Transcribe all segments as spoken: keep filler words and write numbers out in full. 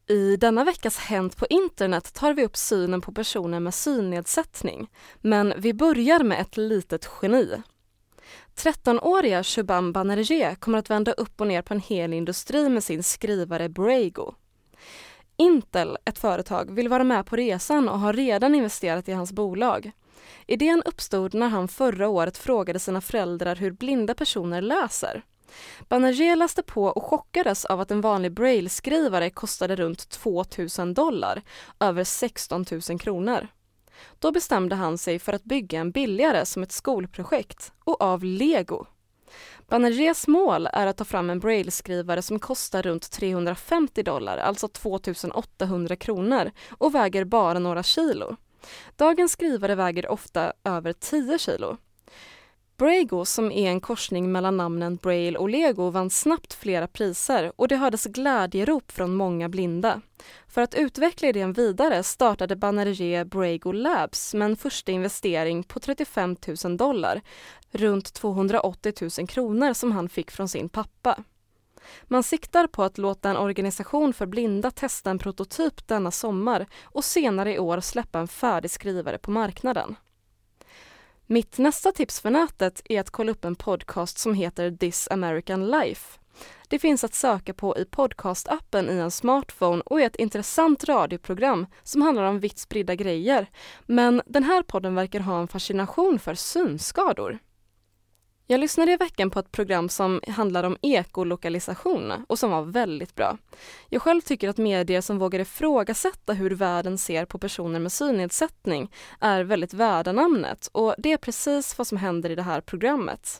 I denna veckas Hänt på internet tar vi upp synen på personer med synnedsättning. Men vi börjar med ett litet geni. trettonåriga Shubham Banerjee kommer att vända upp och ner på en hel industri med sin skrivare Braego. Intel, ett företag, vill vara med på resan och har redan investerat i hans bolag. Idén uppstod när han förra året frågade sina föräldrar hur blinda personer läser. Banerjee läste på och chockades av att en vanlig braille-skrivare kostade runt tvåtusen dollar, över sexton tusen kronor. Då bestämde han sig för att bygga en billigare som ett skolprojekt och av Lego. Banerjees mål är att ta fram en braille-skrivare som kostar runt trehundrafemtio dollar, alltså tvåtusen åttahundra kronor, och väger bara några kilo. Dagens skrivare väger ofta över tio kilo. Braego, som är en korsning mellan namnen Braille och Lego, vann snabbt flera priser och det hördes glädjerop från många blinda. För att utveckla idén vidare startade Banerjee Braego Labs med en första investering på trettiofem tusen dollar, runt tvåhundraåttio tusen kronor som han fick från sin pappa. Man siktar på att låta en organisation för blinda testa en prototyp denna sommar och senare i år släppa en färdig skrivare på marknaden. Mitt nästa tips för nätet är att kolla upp en podcast som heter This American Life. Det finns att söka på i podcastappen i en smartphone och är ett intressant radioprogram som handlar om vitt spridda grejer. Men den här podden verkar ha en fascination för synskador. Jag lyssnade i veckan på ett program som handlar om ekolokalisation och som var väldigt bra. Jag själv tycker att medier som vågar ifrågasätta hur världen ser på personer med synnedsättning är väldigt värda namnet, och det är precis vad som händer i det här programmet.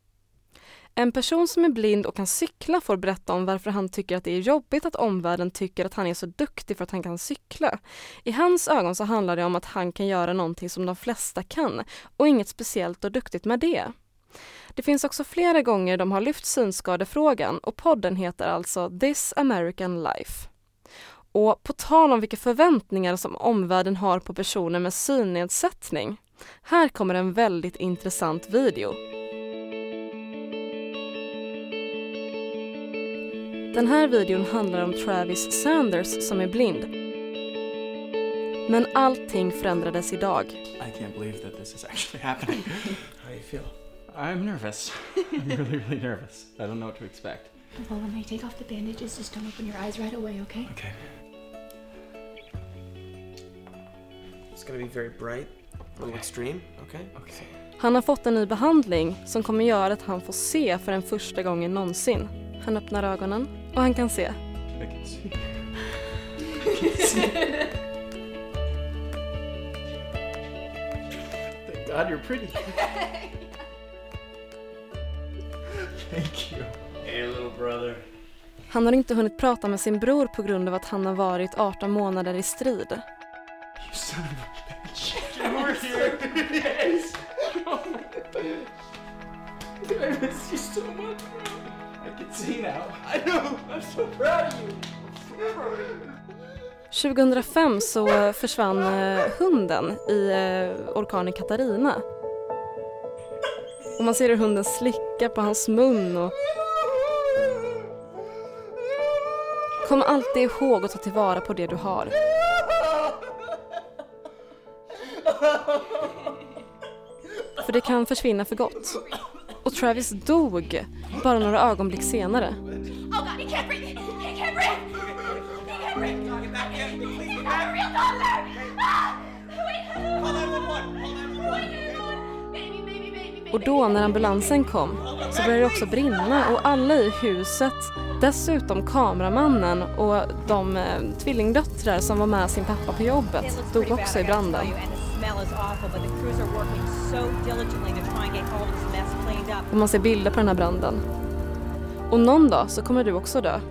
En person som är blind och kan cykla får berätta om varför han tycker att det är jobbigt att omvärlden tycker att han är så duktig för att han kan cykla. I hans ögon så handlar det om att han kan göra någonting som de flesta kan, och inget speciellt och duktigt med det. Det finns också flera gånger de har lyft synskadefrågan, och podden heter alltså This American Life. Och på tal om vilka förväntningar som omvärlden har på personer med synnedsättning, här kommer en väldigt intressant video. Den här videon handlar om Travis Sanders som är blind. Men allting förändrades idag. I can't believe that this is actually happening. How do you feel? I'm nervous. I'm really, really nervous. I don't know what to expect. Well, when I take off the bandages, just don't open your eyes right away, okay? Okay. It's gonna be very bright, a little Okay. extreme, okay? Okay. Han har fått en ny behandling som kommer göra att han får se för den första gången någonsin. Han öppnar ögonen och han kan se. I can see. I can see. Thank God you're pretty. Thank you. Hey, little brother. Han har inte hunnit prata med sin bror på grund av att han har varit arton månader i strid. You son of a bitch. You were here. Yes. I miss you so much, bro. I can see now. I know. I'm so proud of you. I'm so proud of you. tjugohundrafem så försvann eh, hunden i eh, orkanen Katarina. Och man ser hur hunden slickar på hans mun. Och kom alltid ihåg att ta tillvara på det du har. För det kan försvinna för gott. Och Travis dog bara några ögonblick senare. Oh God, he can't breathe! He can't breathe! He can't breathe! He's not a real doctor! Ah! Wait! Call nine one one! Call nine one one! Baby, baby, baby, baby! Och då när ambulansen kom så började det också brinna, och alla i huset, dessutom kameramannen och de eh, tvillingdöttrar som var med sin pappa på jobbet, dog också i branden. Och man ser bilder på den här branden. Och någon dag så kommer du också dö.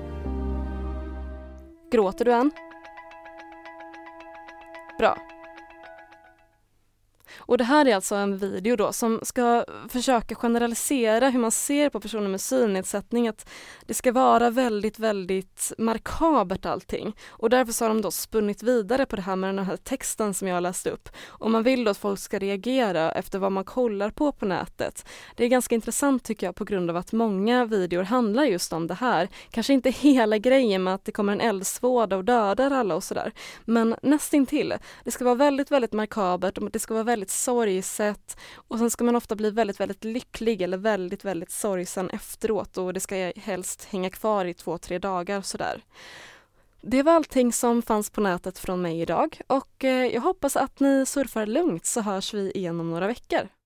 Gråter du än? Bra. Och det här är alltså en video då som ska försöka generalisera hur man ser på personer med synnedsättning, att det ska vara väldigt, väldigt markabert allting. Och därför så har de då spunnit vidare på det här med den här texten som jag har läst upp. Och man vill då att folk ska reagera efter vad man kollar på på nätet. Det är ganska intressant tycker jag på grund av att många videor handlar just om det här. Kanske inte hela grejen med att det kommer en eldsvåda och dödar alla och sådär. Men nästintill. Det ska vara väldigt, väldigt markabert och det ska vara väldigt sorgset. Och sen ska man ofta bli väldigt, väldigt lycklig eller väldigt, väldigt sorgsen efteråt. Och det ska helst hänga kvar i två, tre dagar sådär. Det var allting som fanns på nätet från mig idag. Och jag hoppas att ni surfar lugnt så hörs vi igen om några veckor.